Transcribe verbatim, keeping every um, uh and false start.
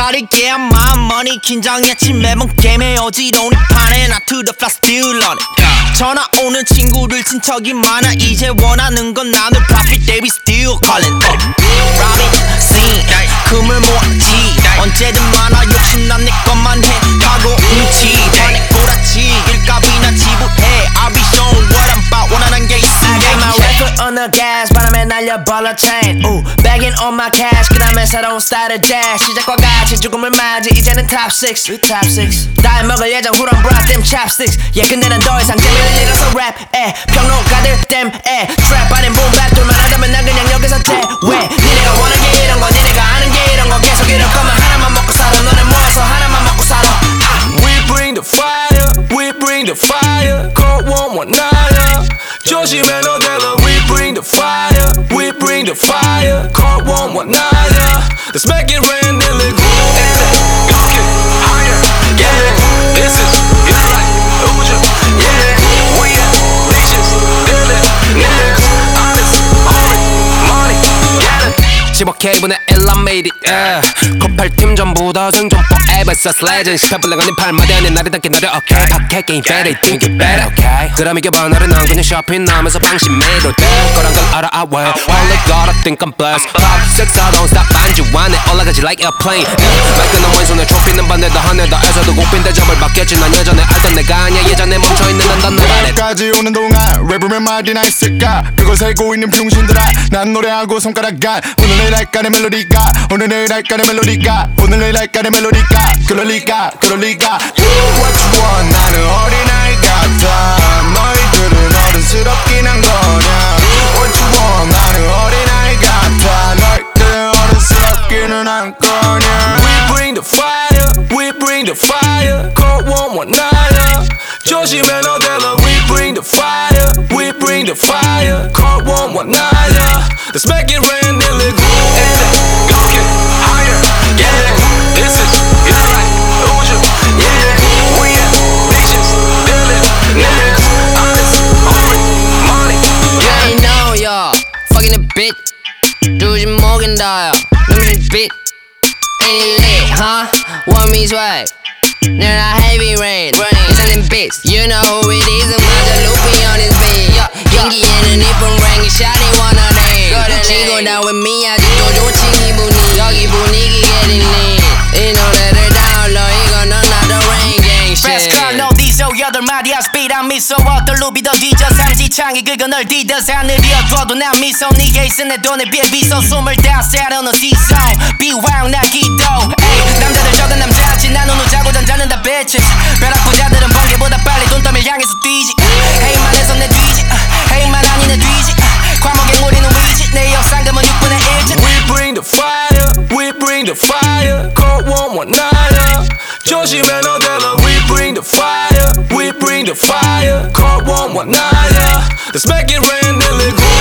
버리게 한 마음 머니 긴장했지 매번 게임에 어지러운 이 판에 나 to the fly still on it 전화 오는 친구들 친척이 많아 이제 원하는 건 나는 profit they be still calling Robin scene 금을 모았지 언제든 많아 욕심난 내 것만 해 가고 뭉치 반에 꼬라치 일값이나 지불해 I'll be shown what I'm about 원하는 게 있으면 I got my right foot on the gas 바람에 날려 벌러 chain Ooh, bagging on my cash 그 다음에 새로운 스타일의 jazz 시작과 같이 죽음을 맞이 이제는 top six We top six 다 해먹을 예정 who done brought them chopsticks yeah 근데는 더 이상 재미를 잃어서 랩에 평론가들 땜에 trap 아닌 boom bap 둘만 하자면 난 그냥 여기서 대왜 니네가 원하는 게 이런 거 니네가 아는 게 이런 거 계속 이럴 거면 하나만 먹고 살아 너네 모아서 하나만 먹고 살아 We bring the fire We bring the fire cold one one nine 조심해 너들아 We bring the fire We bring the fire cold one one nine Let's make it rain till it grow Go get higher Yeah This is your life Uja Yeah We are leeches Dealing niggas Honest Only Money Get it 십억 K분의 일 I made it yeah. 코팔팀 전부 다 생존 forever such legend 십팔 블랙 아닌 팔마디 아닌 나를 닿게 너를 okay 박해 게임 better think it better okay 그럼 이겨봐 너를 난 그냥 쇼핑하면서 방심해도 될 거란 걸 알아 I will Only gotta think I'm blessed Pop six I don't stop 반주 안에 올라가지 like airplane 마이크는 왼손에 트로피는 반대다 하늘다 에서도 고핀 대접을 받겠지 난 예전에 알던 내가 아니야 예전에 멈춰있는 넌 너라래 까지 오는 동안 랩으면 말이나 있을까 그걸 살고 있는 병신들아 난 노래하고 손가락 간 오늘의 날간의 멜로디가 오늘의 날간의 멜로디가 오늘의 날간의 멜로디가 그럴 리가 그럴 리가 What you want 나는 어린아이 같아 너희들은 어른스럽긴 한 거냐 What you want 나는 어린아이 같아 너희들은 어른스럽기는 한 거냐 We bring the fire We bring the fire cold one one nine 조심해 너들아 We bring the fire We bring the fire cold one one nine Let's make it rain till it grow Go get higher Yeah This is your life Uja Yeah We are leeches Dealing niggas Honest Only Money Yeah I know y'all Fucking a bitch 두지 먹인다 눈물 빛 Ain't it lit huh Want me swag They're not heavy rain 이사는 bitch You know who it is 맞아 loopy on his beat 연기에는 이쁜 랭이 샷이 원하네 지고 나 with me 아직도 좋지 기분이 여기 분위기 getting lit 이 노래를 다운로 이건 another rain gang shit Fast car no diesel 여덟 마디야 speed 안 미소 어떤 루비 더 뒤져 삼지창이 긁어 널 뒤져서 하늘이 어두워도 난 미소 니게 있은 내 돈에 비해 비싸 스물다섯 살은 어디서 비왕 나 기도 남자들 적은 남자지 난 오늘 자고 잠자는 다 bitches 벼락 부자들은 번개보다 빨리 돈더미를 향해서 뛰지 헤이만 해서 내 뒤지 헤이만 아니 내 뒤지 과목의 우리는 위지 내 역상금은 육분의 일지 We bring the fire We bring the fire cold one one nine 조심해 너들아 We bring the fire We bring the fire cold one one nine Let's make it rain till it grow